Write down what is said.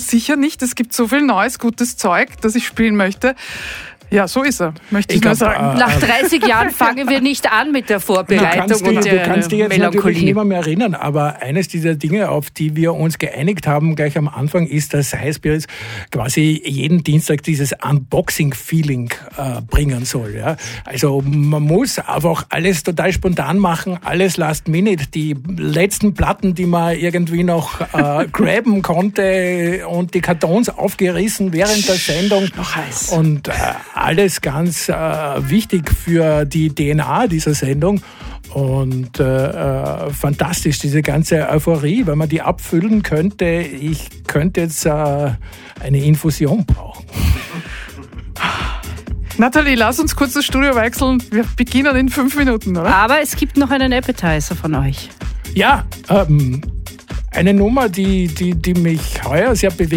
sicher nicht. Es gibt so viel neues, gutes Zeug, das ich spielen möchte. Ja, so ist er, möchte ich nur sagen. Nach 30 Jahren fangen wir nicht an mit der Vorbereitung und der Du kannst dich jetzt Melancholie. natürlich nicht mehr erinnern, aber eines dieser Dinge, auf die wir uns geeinigt haben gleich am Anfang, ist, dass Highspirits quasi jeden Dienstag dieses Unboxing-Feeling bringen soll. Ja? Also man muss einfach alles total spontan machen, alles last minute. Die letzten Platten, die man irgendwie noch graben konnte und die Kartons aufgerissen während der Sendung. Noch heiß. Und alles ganz wichtig für die DNA dieser Sendung und fantastisch, diese ganze Euphorie, wenn man die abfüllen könnte. Ich könnte jetzt eine Infusion brauchen. Nathalie, lass uns kurz das Studio wechseln. Wir beginnen in 5 Minuten, oder? Aber es gibt noch einen Appetizer von euch. Ja, eine Nummer, die mich heuer sehr bewegt